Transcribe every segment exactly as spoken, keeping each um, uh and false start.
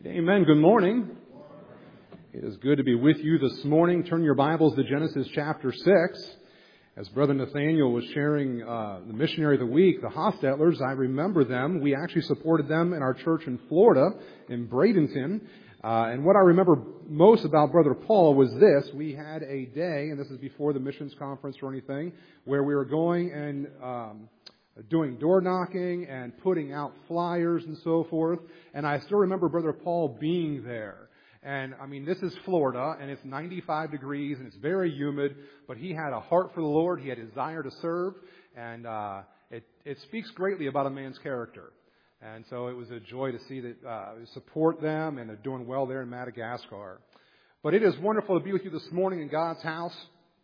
Right, amen. Good morning. It is good to be with you this morning. Turn your Bibles to Genesis chapter six. As Brother Nathaniel was sharing uh, the missionary of the week, the Hostettlers, I remember them. We actually supported them in our church in Florida, in Bradenton. Uh, and what I remember most about Brother Paul was this. We had a day, and this is before the missions conference or anything, where we were going and um, doing door knocking and putting out flyers and so forth. And I still remember Brother Paul being there. And, I mean, this is Florida, and it's ninety-five degrees, and it's very humid, but he had a heart for the Lord. He had a desire to serve, and uh, it, it speaks greatly about a man's character. And so it was a joy to see that uh, support them, and they're doing well there in Madagascar. But it is wonderful to be with you this morning in God's house.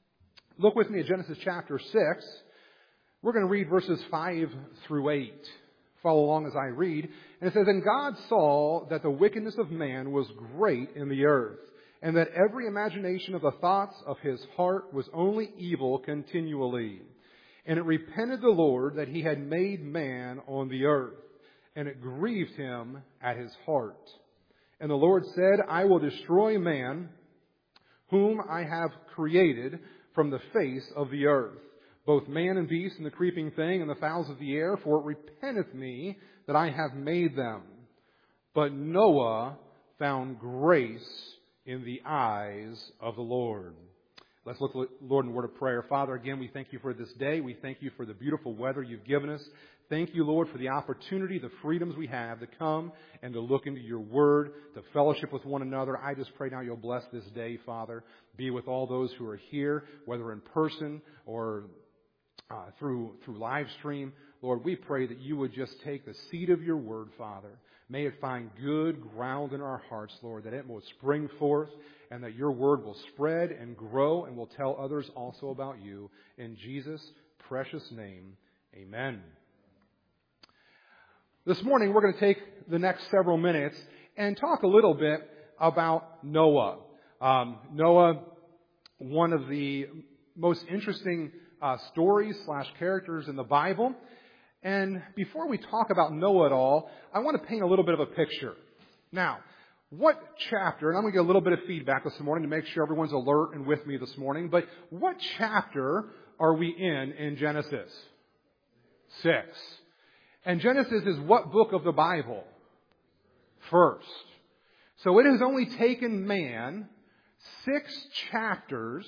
Look with me at Genesis chapter six. We're going to read verses five through eight. Follow along as I read. And it says, "And God saw that the wickedness of man was great in the earth, and that every imagination of the thoughts of his heart was only evil continually. And it repented the Lord that he had made man on the earth, and it grieved him at his heart. And the Lord said, I will destroy man, whom I have created from the face of the earth, both man and beast and the creeping thing and the fowls of the air, for it repenteth me that I have made them. But Noah found grace in the eyes of the Lord." Let's look, Lord, in a word of prayer. Father, again, we thank you for this day. We thank you for the beautiful weather you've given us. Thank you, Lord, for the opportunity, the freedoms we have to come and to look into your word, to fellowship with one another. I just pray now you'll bless this day, Father. Be with all those who are here, whether in person or Uh, through through live stream. Lord, we pray that you would just take the seed of your word, Father. May it find good ground in our hearts, Lord, that it will spring forth and that your word will spread and grow and will tell others also about you. In Jesus' precious name, amen. This morning, we're going to take the next several minutes and talk a little bit about Noah. Um, Noah, one of the most interesting Uh, stories slash characters in the Bible. And before we talk about Noah at all, I want to paint a little bit of a picture. Now, what chapter, and I'm going to get a little bit of feedback this morning to make sure everyone's alert and with me this morning, but what chapter are we in in Genesis? Six. And Genesis is what book of the Bible? First. So it has only taken man six chapters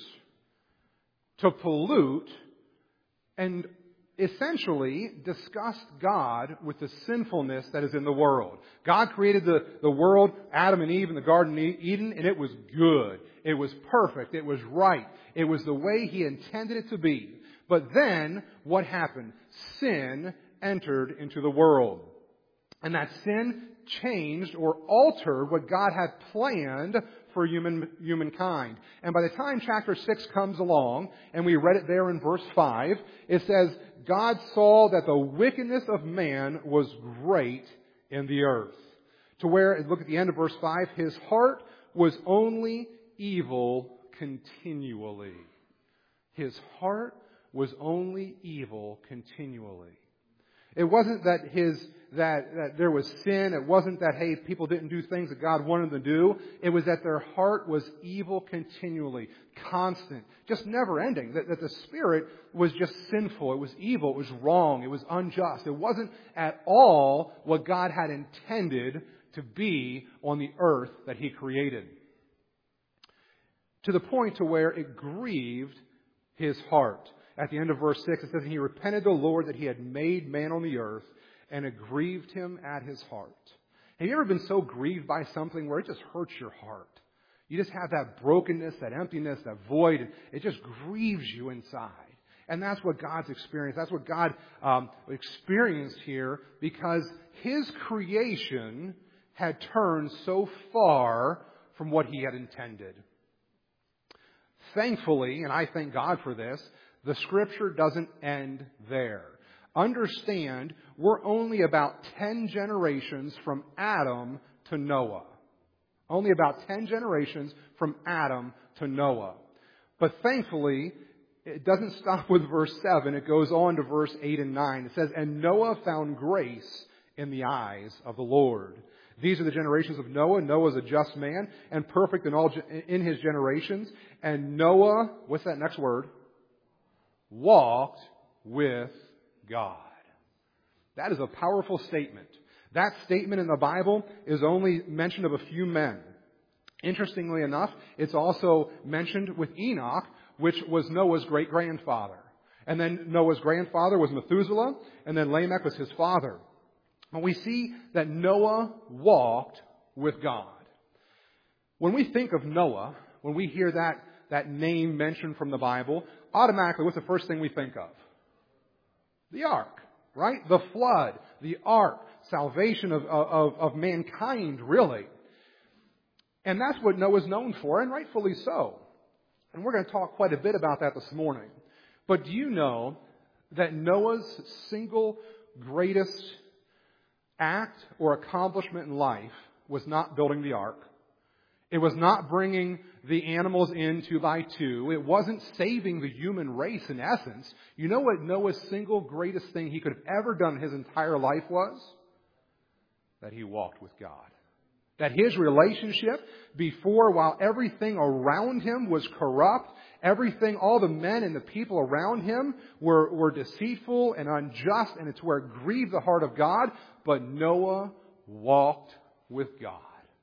to pollute and essentially disgust God with the sinfulness that is in the world. God created the, the world, Adam and Eve in the Garden of Eden, and it was good. It was perfect. It was right. It was the way He intended it to be. But then, what happened? Sin entered into the world. And that sin changed or altered what God had planned for human humankind. And by the time chapter six comes along, and we read it there in verse five, it says, God saw that the wickedness of man was great in the earth. To where, look at the end of verse five, his heart was only evil continually. His heart was only evil continually. It wasn't that his that, that there was sin. It wasn't that, hey, people didn't do things that God wanted them to do. It was that their heart was evil continually, constant, just never ending. That, that the spirit was just sinful. It was evil. It was wrong. It was unjust. It wasn't at all what God had intended to be on the earth that He created. To the point to where it grieved His heart. At the end of verse six, it says, "And He repented the Lord that He had made man on the earth, and it grieved Him at His heart." Have you ever been so grieved by something where it just hurts your heart? You just have that brokenness, that emptiness, that void. It just grieves you inside. And that's what God's experienced. That's what God um, experienced here, because His creation had turned so far from what He had intended. Thankfully, and I thank God for this, the Scripture doesn't end there. Understand, we're only about ten generations from Adam to Noah. Only about ten generations from Adam to Noah. But thankfully, it doesn't stop with verse seven. It goes on to verse eight and nine. It says, "And Noah found grace in the eyes of the Lord." These are the generations of Noah. Noah is a just man and perfect in all in his generations. And Noah, what's that next word? Walked with God. That is a powerful statement. That statement in the Bible is only mentioned of a few men. Interestingly enough, it's also mentioned with Enoch, which was Noah's great-grandfather. And then Noah's grandfather was Methuselah, and then Lamech was his father. And we see that Noah walked with God. When we think of Noah, when we hear that, that name mentioned from the Bible, automatically, what's the first thing we think of? The ark, right? The flood, the ark, salvation of, of, of mankind, really. And that's what Noah's known for, and rightfully so. And we're going to talk quite a bit about that this morning. But do you know that Noah's single greatest act or accomplishment in life was not building the ark? It was not bringing the animals in two by two. It wasn't saving the human race in essence. You know what Noah's single greatest thing he could have ever done in his entire life was? That he walked with God. That his relationship before, while everything around him was corrupt, everything, all the men and the people around him were, were deceitful and unjust, and it's where it grieved the heart of God, but Noah walked with God.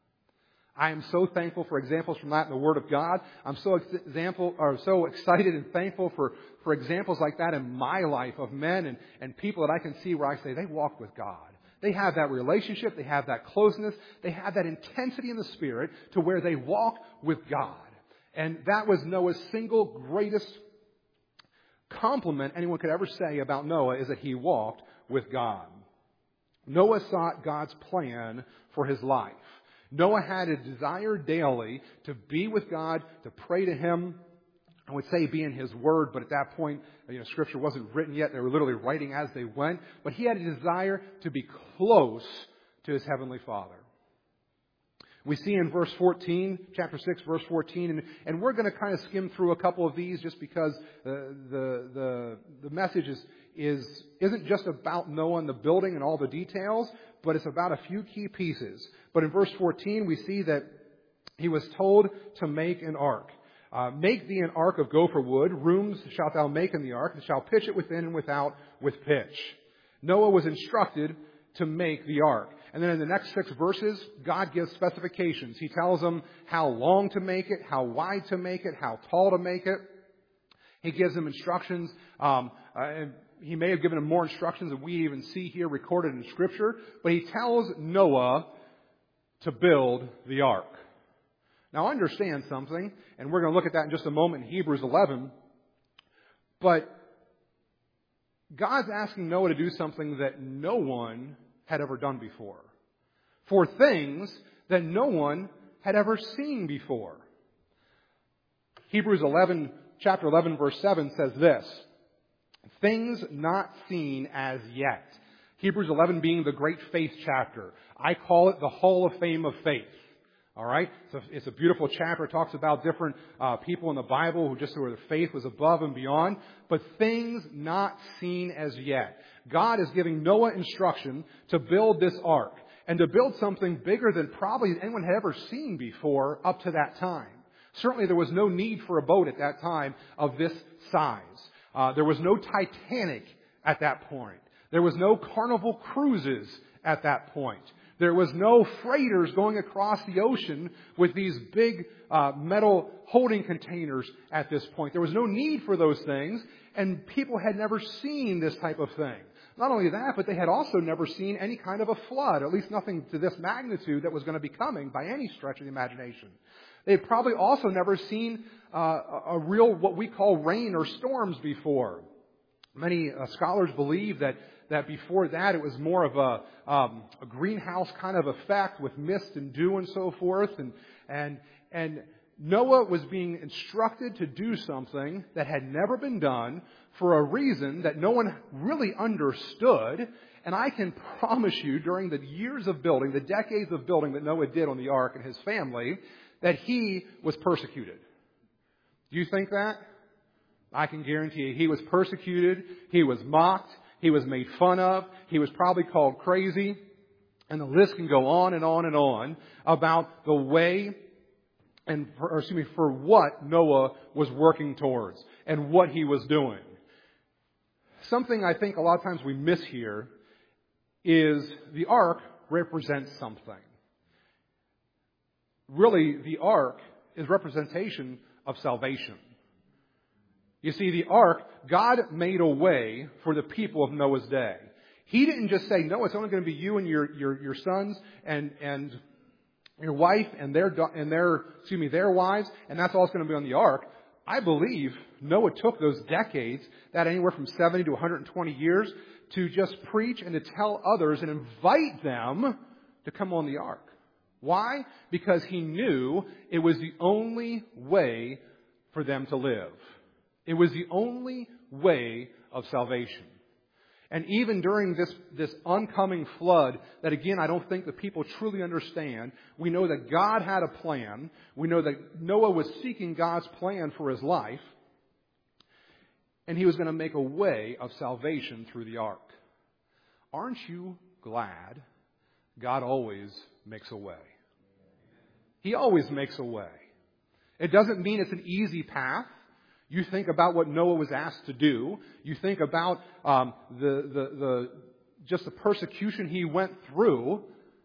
I am so thankful for examples from that in the Word of God. I'm so example, or so excited and thankful for, for examples like that in my life of men and, and people that I can see where I say they walk with God. They have that relationship. They have that closeness. They have that intensity in the Spirit to where they walk with God. And that was Noah's single greatest compliment anyone could ever say about Noah, is that he walked with God. Noah sought God's plan for his life. Noah had a desire daily to be with God, to pray to Him. I would say be in His Word, but at that point, you know, Scripture wasn't written yet. They were literally writing as they went. But he had a desire to be close to his Heavenly Father. We see in verse fourteen, chapter six, verse fourteen, and, and we're going to kind of skim through a couple of these just because uh, the the the message is is isn't just about Noah and the building and all the details, but it's about a few key pieces. But in verse fourteen, we see that he was told to make an ark. Uh, make thee an ark of gopher wood. Rooms shalt thou make in the ark, and shalt pitch it within and without with pitch. Noah was instructed to make the ark. And then in the next six verses, God gives specifications. He tells them how long to make it, how wide to make it, how tall to make it. He gives them instructions. Um, uh, and he may have given them more instructions than we even see here recorded in Scripture. But he tells Noah to build the ark. Now understand something, and we're going to look at that in just a moment in Hebrews eleven. But God's asking Noah to do something that no one had ever done before. For things that no one had ever seen before. Hebrews eleven, chapter eleven, verse seven says this. Things not seen as yet. Hebrews eleven being the great faith chapter. I call it the Hall of Fame of faith. All right? So it's a beautiful chapter. It talks about different uh, people in the Bible who just where their faith was above and beyond. But things not seen as yet. God is giving Noah instruction to build this ark. And to build something bigger than probably anyone had ever seen before up to that time. Certainly there was no need for a boat at that time of this size. Uh, there was no Titanic at that point. There was no Carnival cruises at that point. There was no freighters going across the ocean with these big uh, metal holding containers at this point. There was no need for those things, and people had never seen this type of thing. Not only that, but they had also never seen any kind of a flood, at least nothing to this magnitude that was going to be coming by any stretch of the imagination. They had probably also never seen uh, a real, what we call rain or storms before. Many uh, scholars believe that that before that it was more of a, um, a greenhouse kind of effect with mist and dew and so forth. And, and, and Noah was being instructed to do something that had never been done for a reason that no one really understood. And I can promise you during the years of building, the decades of building that Noah did on the ark and his family, that he was persecuted. Do you think that? I can guarantee you he was persecuted. He was mocked. He was made fun of. He was probably called crazy. And the list can go on and on and on about the way and, for, or excuse me, for what Noah was working towards and what he was doing. Something I think a lot of times we miss here is the ark represents something. Really, the ark is representation of salvation. You see, the ark, God made a way for the people of Noah's day. He didn't just say, no, it's only going to be you and your, your, your sons and, and your wife and their, and their, excuse me, their wives, and that's all that's going to be on the ark. I believe Noah took those decades, that anywhere from seventy to one hundred twenty years, to just preach and to tell others and invite them to come on the ark. Why? Because he knew it was the only way for them to live. It was the only way of salvation. And even during this, this oncoming flood, that again, I don't think the people truly understand, we know that God had a plan. We know that Noah was seeking God's plan for his life. And he was going to make a way of salvation through the ark. Aren't you glad God always makes a way? He always makes a way. It doesn't mean it's an easy path. You think about what Noah was asked to do. You think about um, the, the, the just the persecution he went through.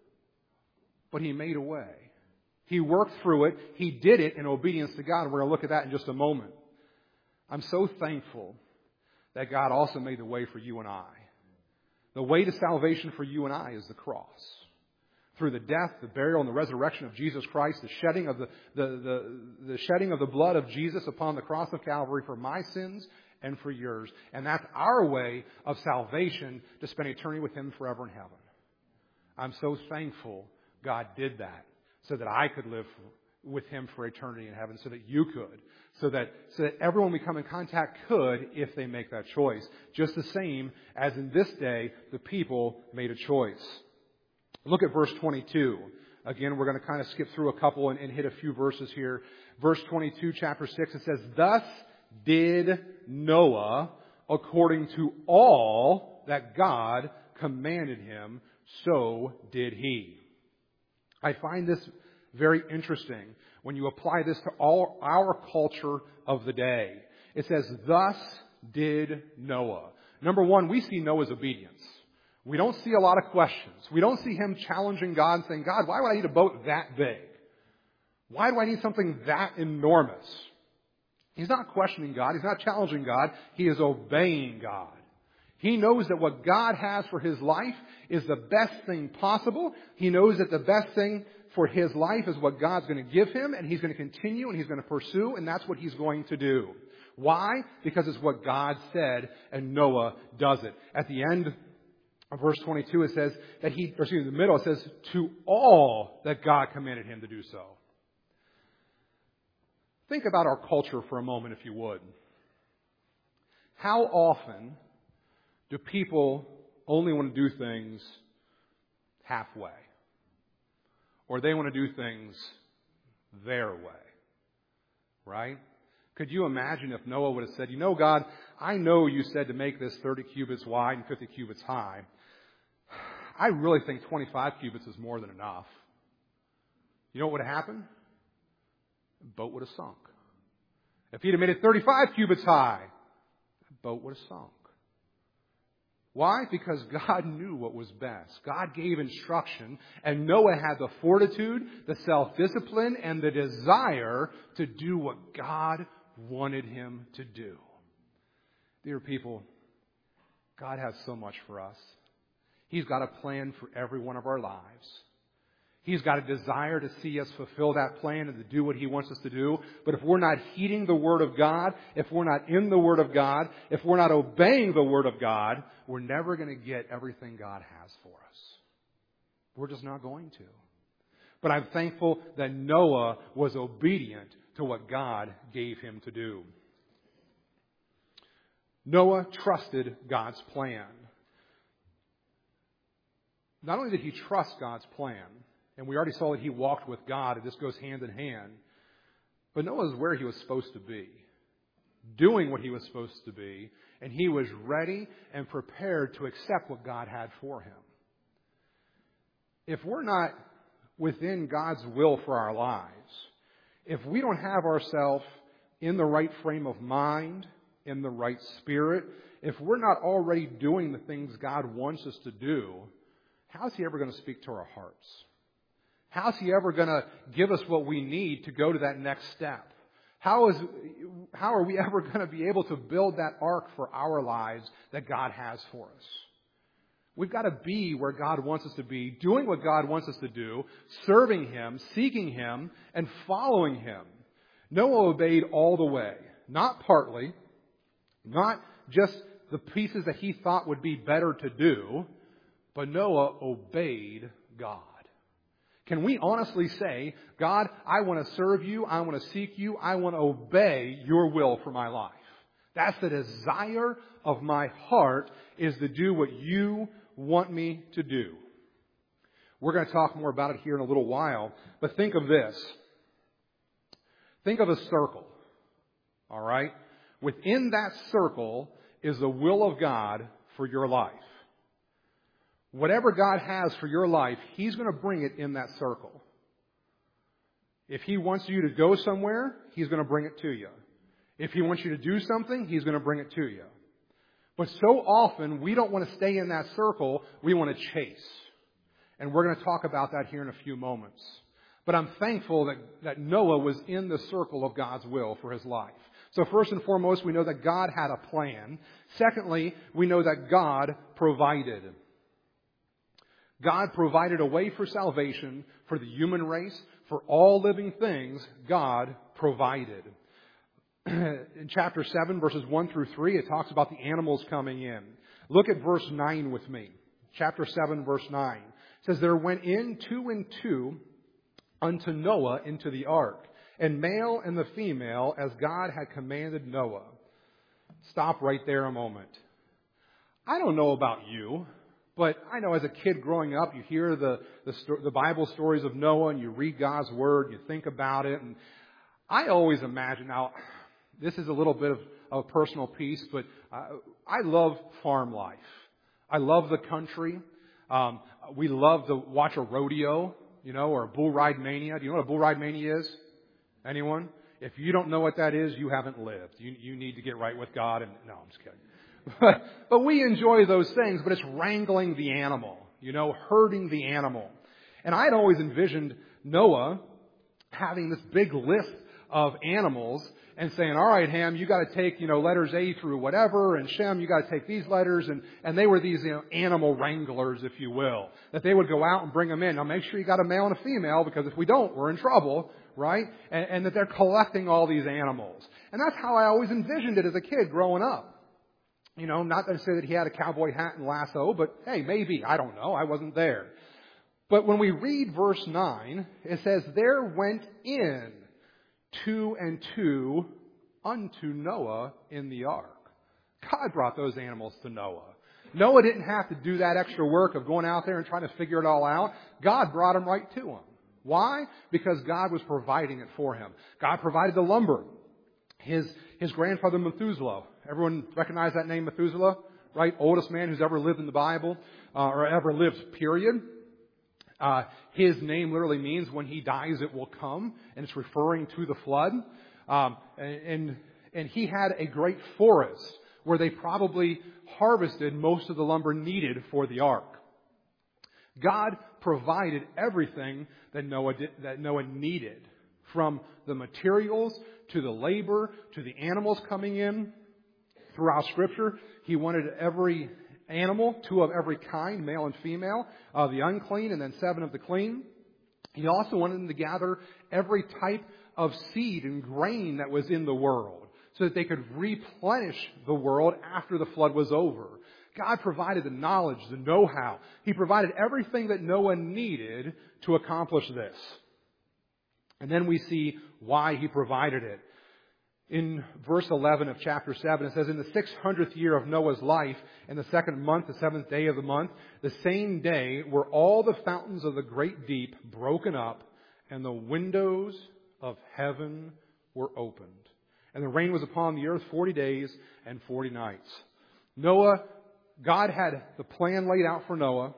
But he made a way. He worked through it. He did it in obedience to God. We're going to look at that in just a moment. I'm so thankful that God also made the way for you and I. The way to salvation for you and I is the cross. Through the death, the burial, and the resurrection of Jesus Christ, the shedding of the, the, the, the shedding of the blood of Jesus upon the cross of Calvary for my sins and for yours. And that's our way of salvation, to spend eternity with Him forever in heaven. I'm so thankful God did that so that I could live with Him for eternity in heaven, so that you could, so that so that everyone we come in contact could if they make that choice. Just the same as in this day, the people made a choice. Look at verse twenty-two. Again, we're going to kind of skip through a couple and, and hit a few verses here. Verse twenty-two, chapter six, it says, "Thus did Noah according to all that God commanded him, so did he." I find this very interesting when you apply this to all our culture of the day. It says, "Thus did Noah." Number one, we see Noah's obedience. We don't see a lot of questions. We don't see him challenging God and saying, "God, why would I need a boat that big? Why do I need something that enormous?" He's not questioning God. He's not challenging God. He is obeying God. He knows that what God has for his life is the best thing possible. He knows that the best thing for his life is what God's going to give him, and he's going to continue and he's going to pursue, and that's what he's going to do. Why? Because it's what God said, and Noah does it. At the end of verse twenty-two, it says that he, or excuse me, in the middle, it says, "to all that God commanded him to do so." Think about our culture for a moment, if you would. How often do people only want to do things halfway? Or they want to do things their way? Right? Could you imagine if Noah would have said, "You know, God, I know you said to make this thirty cubits wide and fifty cubits high. I really think twenty-five cubits is more than enough." You know what would have happened? The boat would have sunk. If he'd have made it thirty-five cubits high, the boat would have sunk. Why? Because God knew what was best. God gave instruction, and Noah had the fortitude, the self-discipline, and the desire to do what God wanted him to do. Dear people, God has so much for us. He's got a plan for every one of our lives. He's got a desire to see us fulfill that plan and to do what He wants us to do. But if we're not heeding the Word of God, if we're not in the Word of God, if we're not obeying the Word of God, we're never going to get everything God has for us. We're just not going to. But I'm thankful that Noah was obedient to what God gave him to do. Noah trusted God's plan. Not only did he trust God's plan, and we already saw that he walked with God, and this goes hand in hand, but Noah was where he was supposed to be, doing what he was supposed to be, and he was ready and prepared to accept what God had for him. if we're not within God's will for our lives, if we don't have ourselves in the right frame of mind, in the right spirit, if we're not already doing the things God wants us to do, how's He ever going to speak to our hearts? How's He ever going to give us what we need to go to that next step? How is, how are we ever going to be able to build that ark for our lives that God has for us? We've got to be where God wants us to be, doing what God wants us to do, serving Him, seeking Him, and following Him. Noah obeyed all the way, not partly, not just the pieces that he thought would be better to do, but Noah obeyed God. Can we honestly say, God, I want to serve you, I want to seek you, I want to obey your will for my life. That's the desire of my heart, is to do what you want me to do. We're going to talk more about it here in a little while, but think of this. Think of a circle, all right? Within that circle is the will of God for your life. Whatever God has for your life, He's going to bring it in that circle. If He wants you to go somewhere, He's going to bring it to you. If He wants you to do something, He's going to bring it to you. But so often, we don't want to stay in that circle. We want to chase. And we're going to talk about that here in a few moments. But I'm thankful that, that Noah was in the circle of God's will for his life. So first and foremost, we know that God had a plan. Secondly, we know that God provided. God provided a way for salvation for the human race. For all living things, God provided. In chapter seven, verses one through three, it talks about the animals coming in. Look at verse nine with me. Chapter seven, verse nine. It says, there went in two and two unto Noah into the ark, and male and the female, as God had commanded Noah. Stop right there a moment. I don't know about you, but I know as a kid growing up, you hear the, the, the Bible stories of Noah, and you read God's Word, you think about it, and I always imagine, now, this is a little bit of, of a personal piece, but uh, I love farm life. I love the country. Um, we love to watch a rodeo, you know, or a bull ride mania. Do you know what a bull ride mania is? Anyone? If you don't know what that is, you haven't lived. You, you need to get right with God. And no, I'm just kidding. But, but we enjoy those things, but it's wrangling the animal, you know, herding the animal. And I'd always envisioned Noah having this big list of animals and saying, all right, Ham, you got to take, you know, letters A through whatever, and Shem, you got to take these letters. And, and they were these, you know, animal wranglers, if you will, that they would go out and bring them in. Now, make sure you got a male and a female, because if we don't, we're in trouble, right? And, and that they're collecting all these animals. And that's how I always envisioned it as a kid growing up. You know, not to say that he had a cowboy hat and lasso, but hey, maybe, I don't know, I wasn't there. But when we read verse nine, it says, there went in two and two unto Noah in the ark. God brought those animals to Noah. Noah didn't have to do that extra work of going out there and trying to figure it all out. God brought them right to him. Why? Because God was providing it for him. God provided the lumber. His, his grandfather Methuselah. Everyone recognize that name, Methuselah? Right? Oldest man who's ever lived in the Bible, uh, or ever lived, period. Uh, his name literally means when he dies it will come, and it's referring to the flood. Um, and, and, and he had a great forest where they probably harvested most of the lumber needed for the ark. God provided everything that Noah did, that Noah needed, from the materials to the labor to the animals coming in. Throughout Scripture, He wanted every animal, two of every kind, male and female, uh, the unclean and then seven of the clean. He also wanted them to gather every type of seed and grain that was in the world so that they could replenish the world after the flood was over. God provided the knowledge, the know-how. He provided everything that Noah needed to accomplish this. And then we see why He provided it. In verse eleven of chapter seven, it says, in the six hundredth year of Noah's life, in the second month, the seventh day of the month, the same day were all the fountains of the great deep broken up, and the windows of heaven were opened. And the rain was upon the earth forty days and forty nights. Noah, God had the plan laid out for Noah.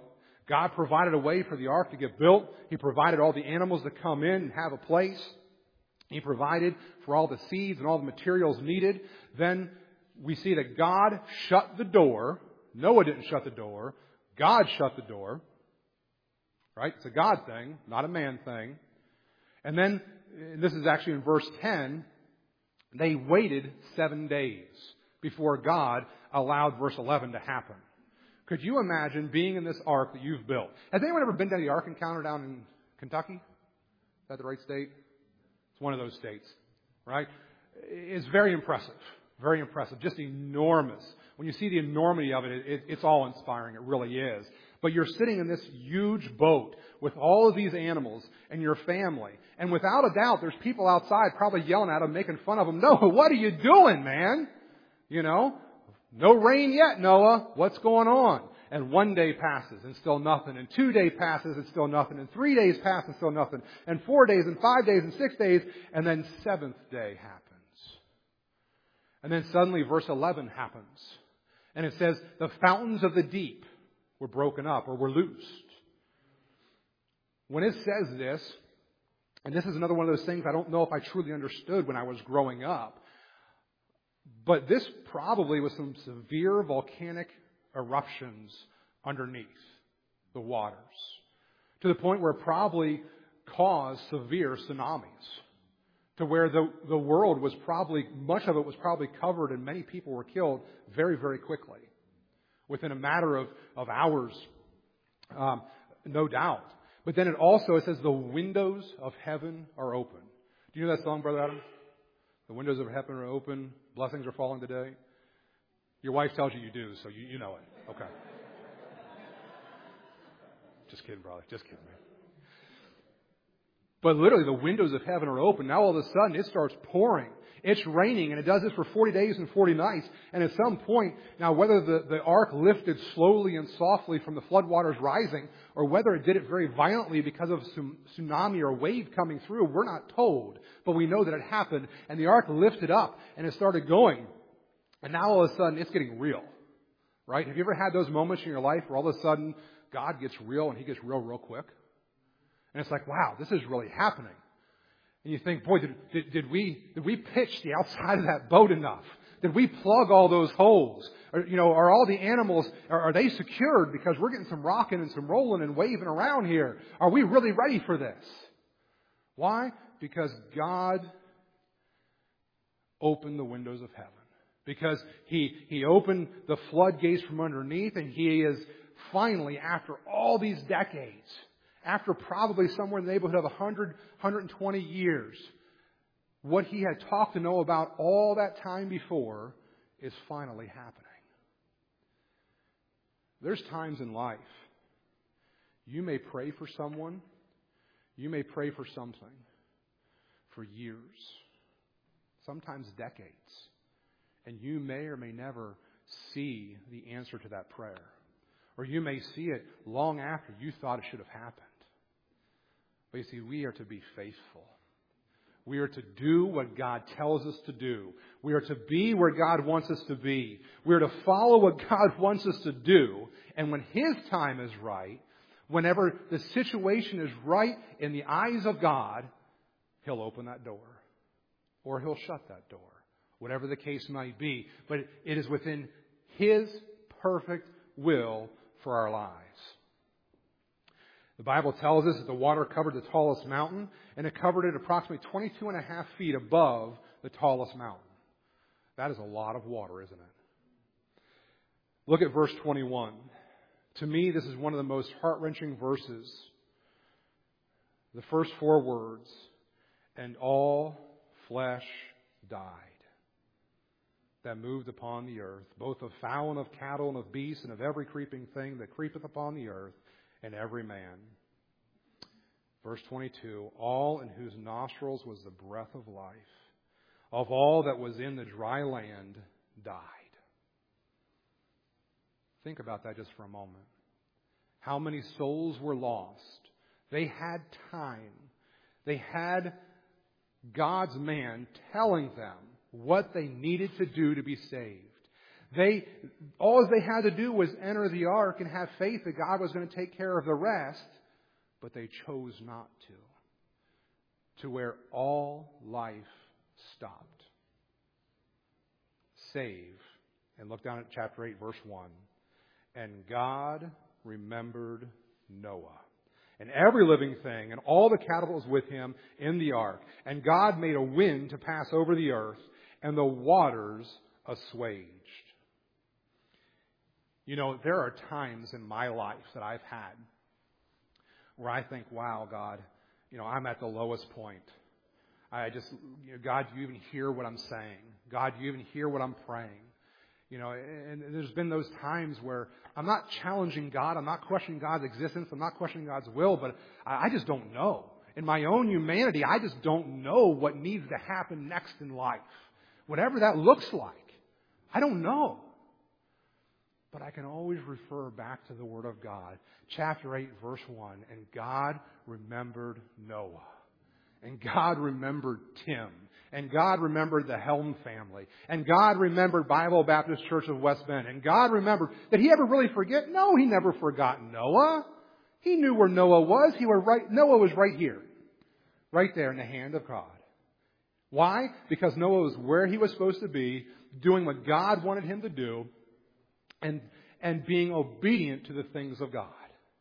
God provided a way for the ark to get built. He provided all the animals to come in and have a place. He provided for all the seeds and all the materials needed. Then we see that God shut the door. Noah didn't shut the door. God shut the door. Right? It's a God thing, not a man thing. And then, and this is actually in verse ten, they waited seven days before God allowed verse eleven to happen. Could you imagine being in this ark that you've built? Has anyone ever been to the Ark Encounter down in Kentucky? Is that the right state? It's one of those states, right? It's very impressive. Very impressive. Just enormous. When you see the enormity of it, it, it's awe-inspiring. It really is. But you're sitting in this huge boat with all of these animals and your family. And without a doubt, there's people outside probably yelling at them, making fun of them. Noah, what are you doing, man? You know? No rain yet, Noah. What's going on? And one day passes and still nothing. And two days passes and still nothing. And three days pass and still nothing. And four days and five days and six days. And then seventh day happens. And then suddenly verse eleven happens. And it says, the fountains of the deep were broken up or were loosed. When it says this, and this is another one of those things I don't know if I truly understood when I was growing up, but this probably was some severe volcanic eruptions underneath the waters, to the point where it probably caused severe tsunamis, to where the, the world was probably, much of it was probably covered and many people were killed very, very quickly, within a matter of, of hours, um, no doubt. But then it also, it says the windows of heaven are open. Do you know that song, Brother Adam? The windows of heaven are open. Blessings are falling today. Your wife tells you you do, so you, you know it. Okay. Just kidding, brother. Just kidding, man. But literally, the windows of heaven are open. Now all of a sudden, it starts pouring. It's raining, and it does this for forty days and forty nights. And at some point, now whether the, the ark lifted slowly and softly from the floodwaters rising, or whether it did it very violently because of some tsunami or wave coming through, we're not told. But we know that it happened, and the ark lifted up, and it started going. And now all of a sudden, it's getting real. Right? Have you ever had those moments in your life where all of a sudden, God gets real, and He gets real real quick? And it's like, wow, this is really happening. And you think, boy, did, did, did we did we pitch the outside of that boat enough? Did we plug all those holes? Or, you know, are all the animals, are, are they secured? Because we're getting some rocking and some rolling and waving around here. Are we really ready for this? Why? Because God opened the windows of heaven. Because He, he opened the floodgates from underneath, and He is finally, after all these decades, after probably somewhere in the neighborhood of one hundred, one hundred twenty years, what He had talked to Noah about all that time before is finally happening. There's times in life you may pray for someone, you may pray for something for years, sometimes decades, and you may or may never see the answer to that prayer. Or you may see it long after you thought it should have happened. But you see, we are to be faithful. We are to do what God tells us to do. We are to be where God wants us to be. We are to follow what God wants us to do. And when His time is right, whenever the situation is right in the eyes of God, He'll open that door. Or He'll shut that door. Whatever the case might be. But it is within His perfect will for our lives. The Bible tells us that the water covered the tallest mountain, and it covered it approximately twenty-two and a half feet above the tallest mountain. That is a lot of water, isn't it? Look at verse twenty-one. To me, this is one of the most heart-wrenching verses. The first four words, and all flesh died that moved upon the earth, both of fowl and of cattle and of beasts and of every creeping thing that creepeth upon the earth, and every man. Verse twenty-two, all in whose nostrils was the breath of life, of all that was in the dry land, died. Think about that just for a moment. How many souls were lost? They had time. They had God's man telling them what they needed to do to be saved. They, all they had to do was enter the ark and have faith that God was going to take care of the rest, but they chose not to, to where all life stopped. Save, and look down at chapter eight, verse one. And God remembered Noah and every living thing and all the cattle that was with him in the ark. And God made a wind to pass over the earth, and the waters assuaged. You know, there are times in my life that I've had where I think, wow, God, you know, I'm at the lowest point. I just, you know, God, do you even hear what I'm saying? God, do you even hear what I'm praying? You know, and there's been those times where I'm not challenging God. I'm not questioning God's existence. I'm not questioning God's will, but I just don't know. In my own humanity, I just don't know what needs to happen next in life. Whatever that looks like, I don't know. But I can always refer back to the Word of God. Chapter eight, verse one. And God remembered Noah. And God remembered Tim. And God remembered the Helm family. And God remembered Bible Baptist Church of West Bend. And God remembered. Did He ever really forget? No, He never forgot Noah. He knew where Noah was. He was right, Noah was right here. Right there in the hand of God. Why? Because Noah was where he was supposed to be, doing what God wanted him to do, and, and being obedient to the things of God.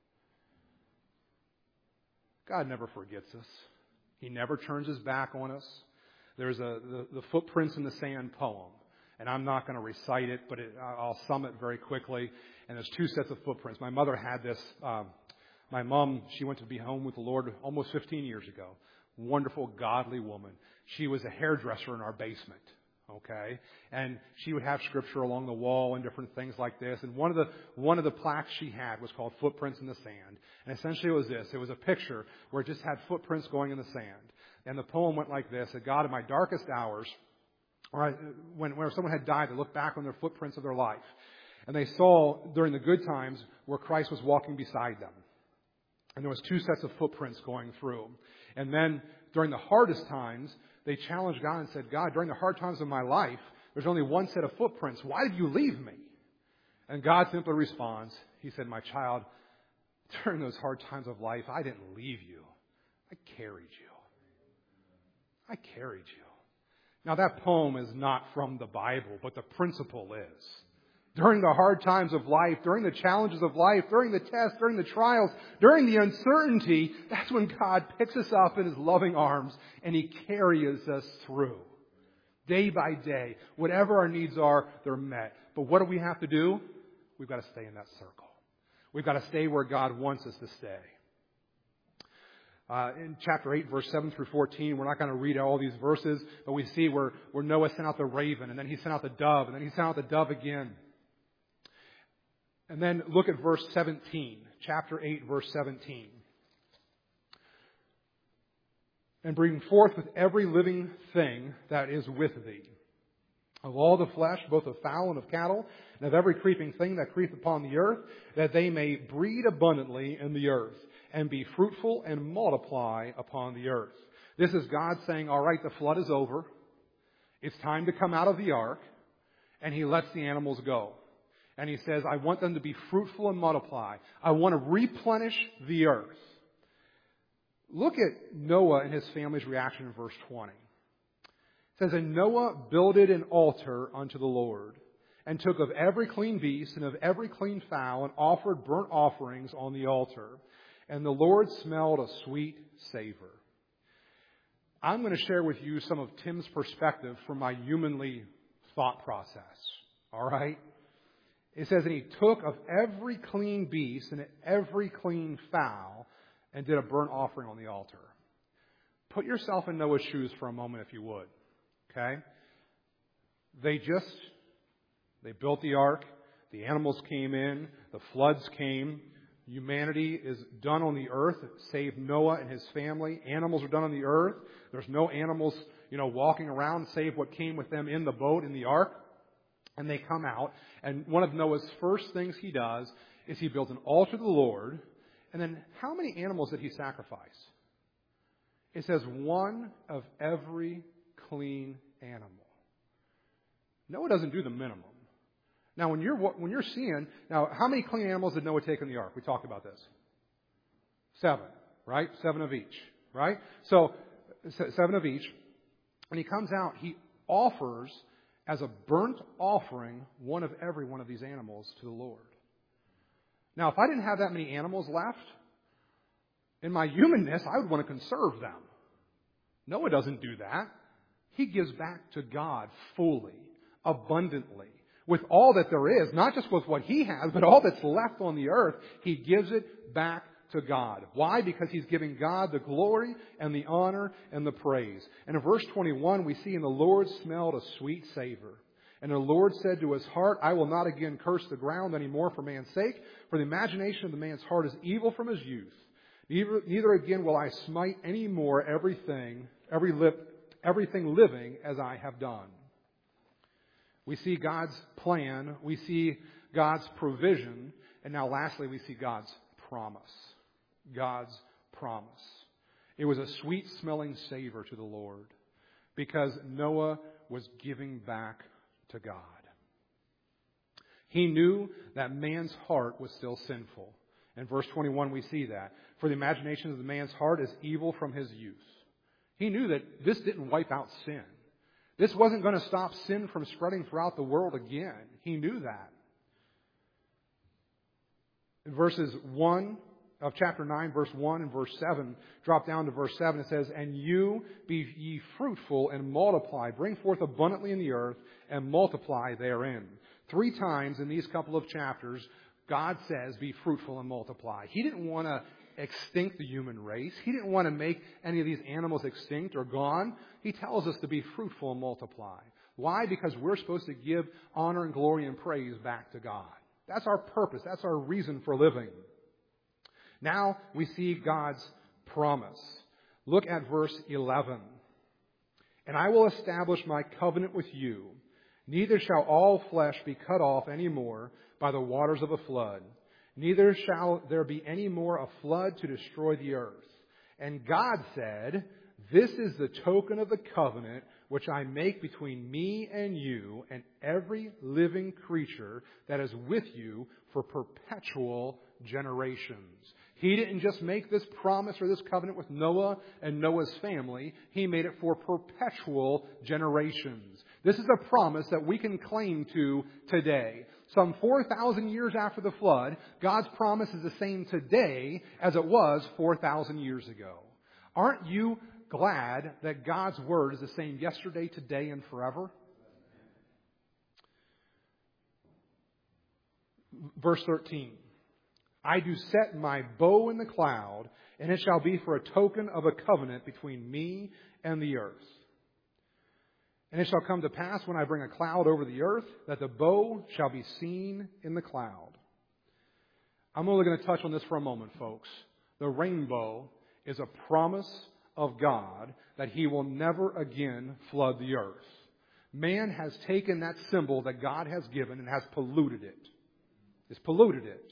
God never forgets us. He never turns His back on us. There's a the, the Footprints in the Sand poem, and I'm not going to recite it, but it, I'll sum it very quickly. And there's two sets of footprints. My mother had this. Uh, my mom, she went to be home with the Lord almost fifteen years ago. Wonderful, godly woman. She was a hairdresser in our basement. Okay, and she would have scripture along the wall and different things like this. And one of the one of the plaques she had was called "Footprints in the Sand." And essentially, it was this: it was a picture where it just had footprints going in the sand. And the poem went like this: "That God, in my darkest hours, or I, when when someone had died, they looked back on their footprints of their life, and they saw during the good times where Christ was walking beside them, and there was two sets of footprints going through. And then during the hardest times, they challenged God and said, God, during the hard times of my life, there's only one set of footprints. Why did you leave me? And God simply responds, He said, my child, during those hard times of life, I didn't leave you. I carried you. I carried you. Now, that poem is not from the Bible, but the principle is. During the hard times of life, during the challenges of life, during the tests, during the trials, during the uncertainty, that's when God picks us up in His loving arms and He carries us through. Day by day, whatever our needs are, they're met. But what do we have to do? We've got to stay in that circle. We've got to stay where God wants us to stay. Uh, in chapter eight, verse seven through fourteen, we're not going to read all these verses, but we see where, where Noah sent out the raven, and then he sent out the dove, and then he sent out the dove again. And then look at verse seventeen, chapter eight, verse seventeen. And bring forth with every living thing that is with thee, of all the flesh, both of fowl and of cattle, and of every creeping thing that creepeth upon the earth, that they may breed abundantly in the earth, and be fruitful and multiply upon the earth. This is God saying, all right, the flood is over. It's time to come out of the ark. And He lets the animals go. And He says, I want them to be fruitful and multiply. I want to replenish the earth. Look at Noah and his family's reaction in verse twenty. It says, and Noah builded an altar unto the Lord, and took of every clean beast and of every clean fowl, and offered burnt offerings on the altar. And the Lord smelled a sweet savor. I'm going to share with you some of Tim's perspective from my humanly thought process. All right? It says, and he took of every clean beast and every clean fowl and did a burnt offering on the altar. Put yourself in Noah's shoes for a moment, if you would. Okay? They just, they built the ark. The animals came in. The floods came. Humanity is done on the earth, save Noah and his family. Animals are done on the earth. There's no animals, you know, walking around save what came with them in the boat, in the ark. And they come out. And one of Noah's first things he does is he builds an altar to the Lord. And then how many animals did he sacrifice? It says one of every clean animal. Noah doesn't do the minimum. Now, when you're when you're seeing, now, how many clean animals did Noah take in the ark? We talked about this. Seven, right? Seven of each, right? So, seven of each. And he comes out, he offers as a burnt offering one of every one of these animals to the Lord. Now, if I didn't have that many animals left, in my humanness, I would want to conserve them. Noah doesn't do that. He gives back to God fully, abundantly, with all that there is, not just with what he has, but all that's left on the earth. He gives it back to God. Why? Because he's giving God the glory and the honor and the praise. And in verse twenty-one, we see, and the Lord smelled a sweet savor. And the Lord said to his heart, I will not again curse the ground any more for man's sake, for the imagination of the man's heart is evil from his youth. Neither, neither again will I smite any more everything, every lip, everything living as I have done. We see God's plan, we see God's provision, and now lastly we see God's promise. God's promise. It was a sweet smelling savor to the Lord because Noah was giving back to God. He knew that man's heart was still sinful. In verse twenty-one we see that. For the imagination of the man's heart is evil from his youth. He knew that this didn't wipe out sin. This wasn't going to stop sin from spreading throughout the world again. He knew that. In verses one of chapter nine, verse one and verse seven, drop down to verse seven, it says, And you be ye fruitful and multiply, bring forth abundantly in the earth, and multiply therein. Three times in these couple of chapters, God says, be fruitful and multiply. He didn't want to extinct the human race. He didn't want to make any of these animals extinct or gone. He tells us to be fruitful and multiply. Why? Because we're supposed to give honor and glory and praise back to God. That's our purpose. That's our reason for living. Now we see God's promise. Look at verse eleven. And I will establish my covenant with you. Neither shall all flesh be cut off any more by the waters of a flood. Neither shall there be any more a flood to destroy the earth. And God said, This is the token of the covenant which I make between me and you and every living creature that is with you for perpetual generations. He didn't just make this promise or this covenant with Noah and Noah's family. He made it for perpetual generations. This is a promise that we can claim to today. Some four thousand years after the flood, God's promise is the same today as it was four thousand years ago. Aren't you glad that God's word is the same yesterday, today, and forever? Verse thirteen. I do set my bow in the cloud, and it shall be for a token of a covenant between me and the earth. And it shall come to pass when I bring a cloud over the earth, that the bow shall be seen in the cloud. I'm only going to touch on this for a moment, folks. The rainbow is a promise of God that He will never again flood the earth. Man has taken that symbol that God has given and has polluted it. It's polluted it.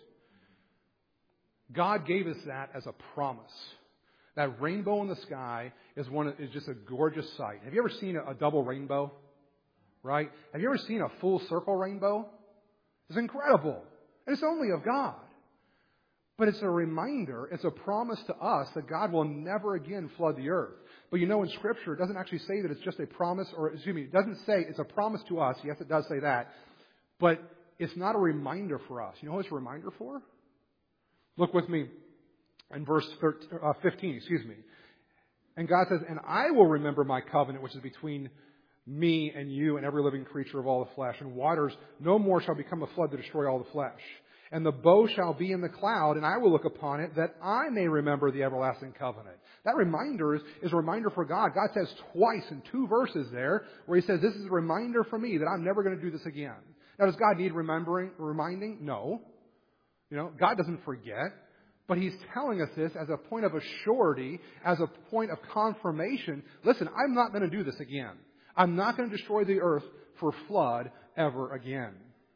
God gave us that as a promise. That rainbow in the sky is one is just a gorgeous sight. Have you ever seen a, a double rainbow? Right? Have you ever seen a full circle rainbow? It's incredible. And it's only of God. But it's a reminder, it's a promise to us that God will never again flood the earth. But you know, in Scripture, it doesn't actually say that it's just a promise, or excuse me, it doesn't say it's a promise to us. Yes, it does say that. But it's not a reminder for us. You know what it's a reminder for? Look with me in verse fifteen, excuse me. And God says, And I will remember my covenant, which is between me and you and every living creature of all the flesh. And waters no more shall become a flood to destroy all the flesh. And the bow shall be in the cloud, and I will look upon it, that I may remember the everlasting covenant. That reminder is, is a reminder for God. God says twice in two verses there, where He says, this is a reminder for me that I'm never going to do this again. Now, does God need remembering, reminding? No. You know, God doesn't forget. But He's telling us this as a point of assurity, as a point of confirmation. Listen, I'm not going to do this again. I'm not going to destroy the earth for flood ever again.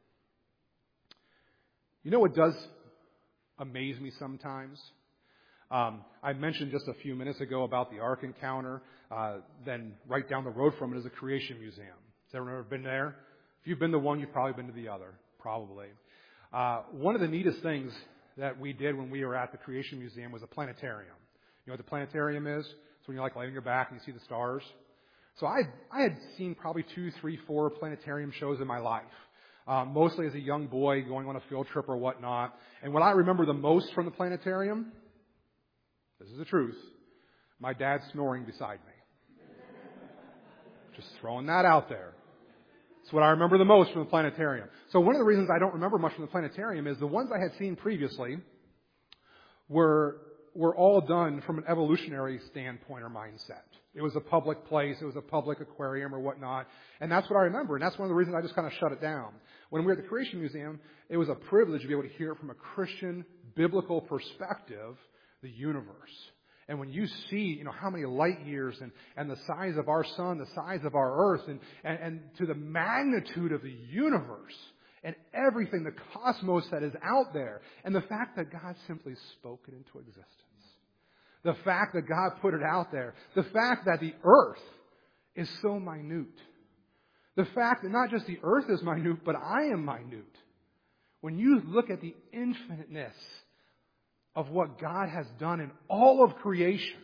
You know what does amaze me sometimes? Um, I mentioned just a few minutes ago about the Ark encounter. Uh, then right down the road from it is a Creation Museum. Has everyone ever been there? If you've been to one, you've probably been to the other. probably. Uh, one of the neatest things that we did when we were at the Creation Museum was a planetarium. You know what the planetarium is? It's when you like laying on your back and you see the stars. So I I had seen probably two, three, four planetarium shows in my life. Uh, mostly as a young boy going on a field trip or whatnot. And what I remember the most from the planetarium, this is the truth, my dad snoring beside me. Just throwing that out there. It's what I remember the most from the planetarium. So one of the reasons I don't remember much from the planetarium is the ones I had seen previously were were all done from an evolutionary standpoint or mindset. It was a public place. It was a public aquarium or whatnot. And that's what I remember. And that's one of the reasons I just kind of shut it down. When we were at the Creation Museum, it was a privilege to be able to hear from a Christian, biblical perspective, the universe. And when you see, you know, how many light years and, and the size of our sun, the size of our earth, and, and, and to the magnitude of the universe and everything, the cosmos that is out there, and the fact that God simply spoke it into existence. The fact that God put it out there. The fact that the earth is so minute. The fact that not just the earth is minute, but I am minute. When you look at the infiniteness of what God has done in all of creation,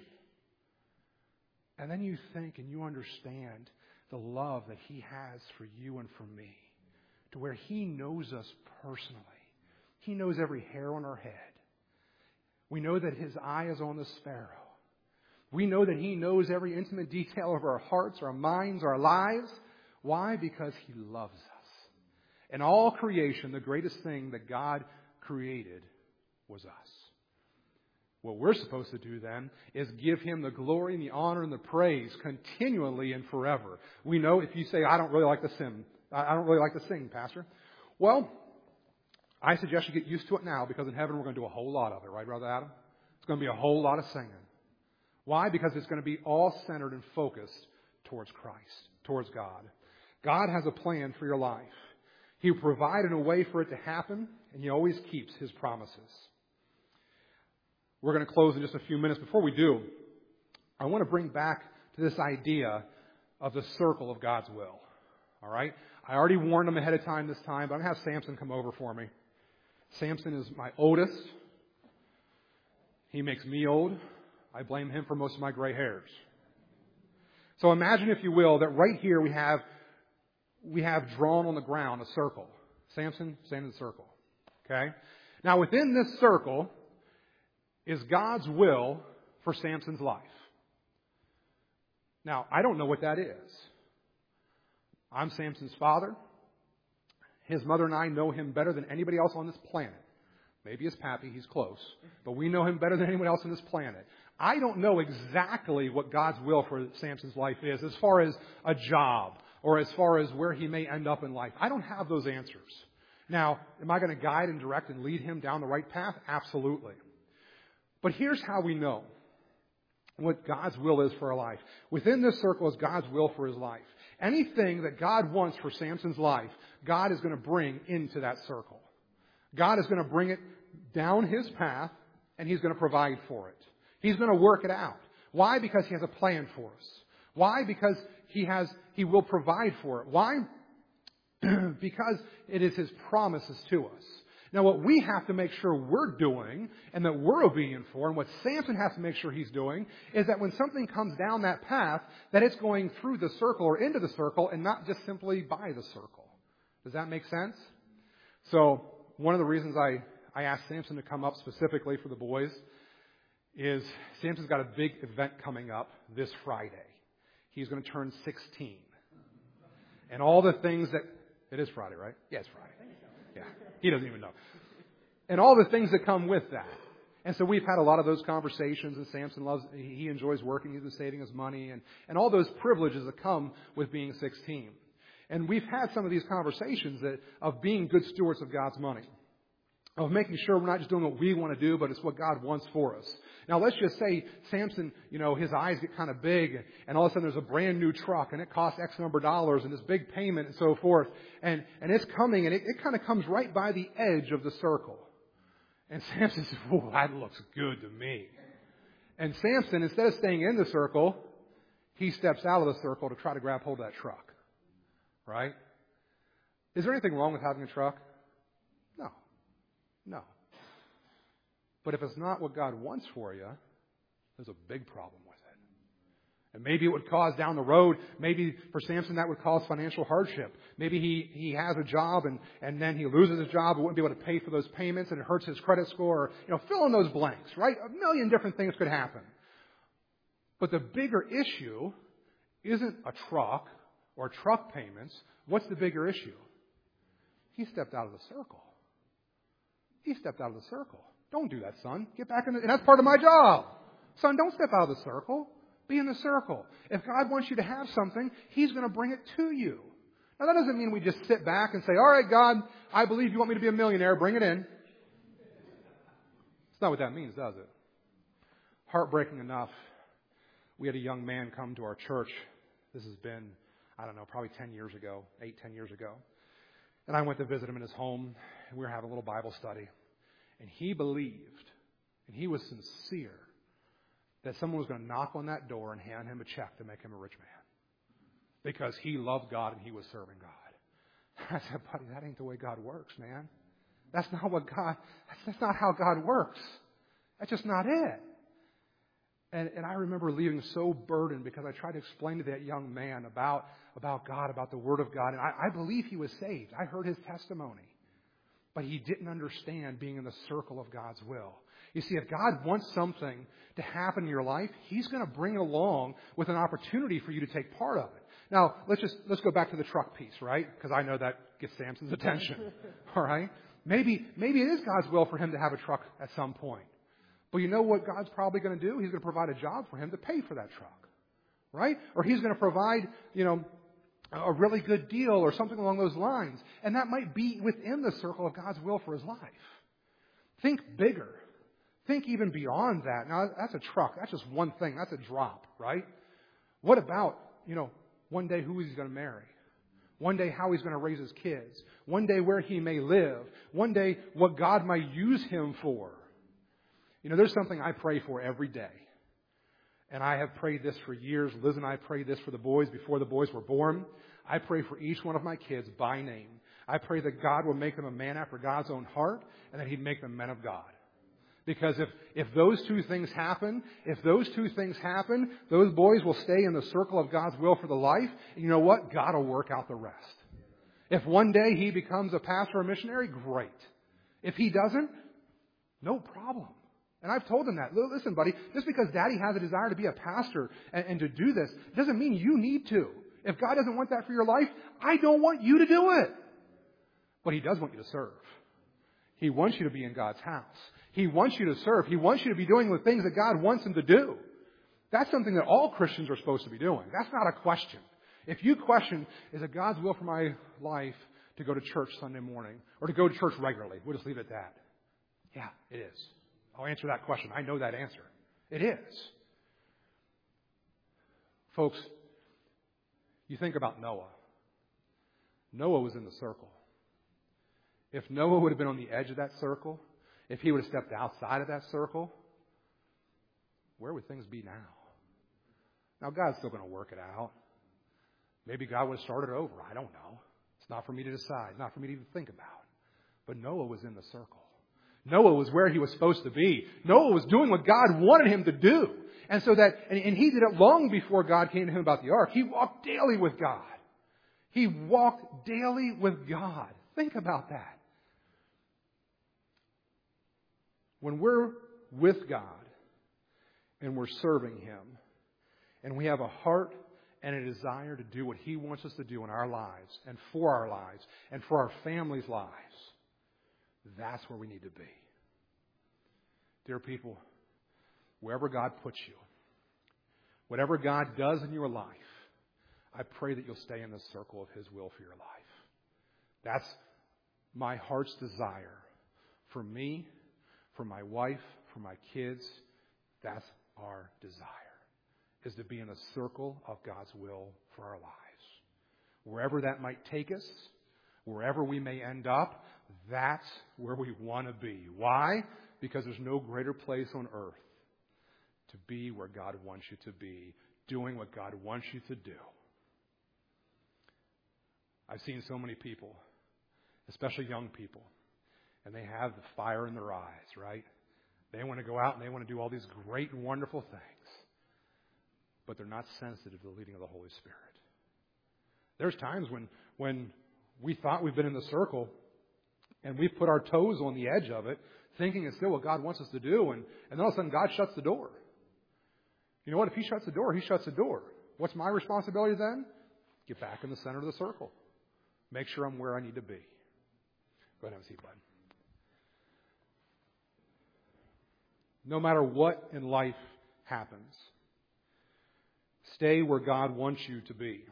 and then you think and you understand the love that He has for you and for me, to where He knows us personally. He knows every hair on our head. We know that His eye is on the sparrow. We know that He knows every intimate detail of our hearts, our minds, our lives. Why? Because He loves us. In all creation, the greatest thing that God created was us. What we're supposed to do then is give Him the glory and the honor and the praise continually and forever. We know if you say, I don't really like to sing, I don't really like to sing, Pastor. Well, I suggest you get used to it now, because in heaven we're going to do a whole lot of it, right, Brother Adam? It's going to be a whole lot of singing. Why? Because it's going to be all centered and focused towards Christ, towards God. God has a plan for your life. He provided a way for it to happen, and He always keeps His promises. We're going to close in just a few minutes. Before we do, I want to bring back to this idea of the circle of God's will. All right? I already warned them ahead of time this time, but I'm going to have Samson come over for me. Samson is my oldest. He makes me old. I blame him for most of my gray hairs. So imagine, if you will, that right here we have we have drawn on the ground a circle. Samson, stand in the circle. Okay? Now within this circle is God's will for Samson's life. Now, I don't know what that is. I'm Samson's father. His mother and I know him better than anybody else on this planet. Maybe his pappy, he's close. But we know him better than anyone else on this planet. I don't know exactly what God's will for Samson's life is, as far as a job or as far as where he may end up in life. I don't have those answers. Now, am I going to guide and direct and lead him down the right path? Absolutely. But here's how we know what God's will is for our life. Within this circle is God's will for his life. Anything that God wants for Samson's life, God is going to bring into that circle. God is going to bring it down his path, and He's going to provide for it. He's going to work it out. Why? Because He has a plan for us. Why? Because He has, He will provide for it. Why? Because it is His promises to us. Now, what we have to make sure we're doing and that we're obedient for, and what Samson has to make sure he's doing, is that when something comes down that path, that it's going through the circle or into the circle and not just simply by the circle. Does that make sense? So, one of the reasons I, I asked Samson to come up specifically for the boys is Samson's got a big event coming up this Friday. He's going to turn sixteen. And all the things that... It is Friday, right? Yeah, it's Friday. Yeah, he doesn't even know. And all the things that come with that. And so we've had a lot of those conversations, and Samson loves, he enjoys working, he's been saving his money, and, and all those privileges that come with being sixteen. And we've had some of these conversations that of being good stewards of God's money. Of making sure we're not just doing what we want to do, but it's what God wants for us. Now, let's just say Samson, you know, his eyes get kind of big, and all of a sudden there's a brand new truck, and it costs X number of dollars, and this big payment, and so forth. And, and it's coming, and it, it kind of comes right by the edge of the circle. And Samson says, "Whoa, that looks good to me." And Samson, instead of staying in the circle, he steps out of the circle to try to grab hold of that truck. Right? Is there anything wrong with having a truck? No. But if it's not what God wants for you, there's a big problem with it. And maybe it would cause down the road, maybe for Samson that would cause financial hardship. Maybe he, he has a job and, and then he loses his job and wouldn't be able to pay for those payments and it hurts his credit score. Or, you know, fill in those blanks, right? A million different things could happen. But the bigger issue isn't a truck or truck payments. What's the bigger issue? He stepped out of the circle. He stepped out of the circle. Don't do that, son. Get back in the, and that's part of my job. Son, don't step out of the circle. Be in the circle. If God wants you to have something, He's going to bring it to you. Now, that doesn't mean we just sit back and say, all right, God, I believe you want me to be a millionaire. Bring it in. It's not what that means, does it? Heartbreaking enough. We had a young man come to our church. This has been, I don't know, probably ten years ago, eight, ten years ago. And I went to visit him in his home, and we were having a little Bible study. And he believed, and he was sincere, that someone was going to knock on that door and hand him a check to make him a rich man. Because he loved God and he was serving God. I said, buddy, that ain't the way God works, man. That's not what God, that's not how God works. That's just not it. And, and I remember leaving so burdened because I tried to explain to that young man about, about God, about the Word of God. And I, I believe he was saved. I heard his testimony. But he didn't understand being in the circle of God's will. You see, if God wants something to happen in your life, He's going to bring it along with an opportunity for you to take part of it. Now, let's just, let's go back to the truck piece, right? Because I know that gets Samson's attention. All right? Maybe, maybe it is God's will for him to have a truck at some point. But you know what God's probably going to do? He's going to provide a job for him to pay for that truck. Right? Or He's going to provide, you know, a really good deal or something along those lines. And that might be within the circle of God's will for his life. Think bigger. Think even beyond that. Now, that's a truck. That's just one thing. That's a drop, right? What about, you know, one day who he's going to marry? One day how he's going to raise his kids? One day where he may live? One day what God might use him for? You know, there's something I pray for every day. And I have prayed this for years. Liz and I prayed this for the boys before the boys were born. I pray for each one of my kids by name. I pray that God will make them a man after God's own heart and that He'd make them men of God. Because if, if those two things happen, if those two things happen, those boys will stay in the circle of God's will for the life. And you know what? God will work out the rest. If one day he becomes a pastor or missionary, great. If he doesn't, no problem. And I've told him that. Listen, buddy, just because Daddy has a desire to be a pastor and, and to do this doesn't mean you need to. If God doesn't want that for your life, I don't want you to do it. But He does want you to serve. He wants you to be in God's house. He wants you to serve. He wants you to be doing the things that God wants Him to do. That's something that all Christians are supposed to be doing. That's not a question. If you question, is it God's will for my life to go to church Sunday morning or to go to church regularly? We'll just leave it at that. Yeah, it is. I'll answer that question. I know that answer. It is. Folks, you think about Noah. Noah was in the circle. If Noah would have been on the edge of that circle, if he would have stepped outside of that circle, where would things be now? Now, God's still going to work it out. Maybe God would have started over. I don't know. It's not for me to decide. It's not for me to even think about. But Noah was in the circle. Noah was where he was supposed to be. Noah was doing what God wanted him to do. And so that, and, and he did it long before God came to him about the ark. He walked daily with God. He walked daily with God. Think about that. When we're with God and we're serving Him and we have a heart and a desire to do what He wants us to do in our lives and for our lives and for our families' lives, that's where we need to be. Dear people, wherever God puts you, whatever God does in your life, I pray that you'll stay in the circle of His will for your life. That's my heart's desire for me, for my wife, for my kids. That's our desire, is to be in the circle of God's will for our lives. Wherever that might take us, wherever we may end up, that's where we want to be. Why? Because there's no greater place on earth to be where God wants you to be, doing what God wants you to do. I've seen so many people, especially young people, and they have the fire in their eyes, right? They want to go out and they want to do all these great and wonderful things, but they're not sensitive to the leading of the Holy Spirit. There's times when, when we thought we've been in the circle and we've put our toes on the edge of it, thinking it's still what God wants us to do, and, and then all of a sudden God shuts the door. You know what? If He shuts the door, He shuts the door. What's my responsibility then? Get back in the center of the circle. Make sure I'm where I need to be. Go ahead and have a seat, bud. No matter what in life happens, stay where God wants you to be.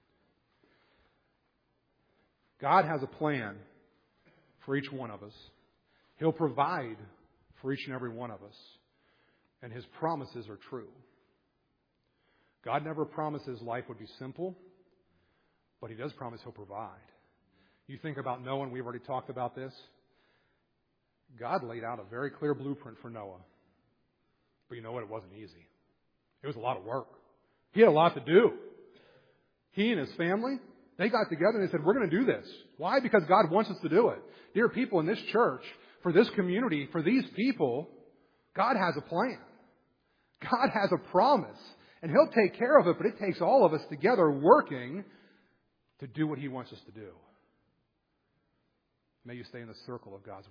God has a plan for each one of us. He'll provide for each and every one of us. And His promises are true. God never promises life would be simple, but He does promise He'll provide. You think about Noah, and we've already talked about this. God laid out a very clear blueprint for Noah. But you know what? It wasn't easy. It was a lot of work. He had a lot to do. He and his family, they got together and they said, we're going to do this. Why? Because God wants us to do it. Dear people in this church, for this community, for these people, God has a plan. God has a promise. And He'll take care of it, but it takes all of us together working to do what He wants us to do. May you stay in the circle of God's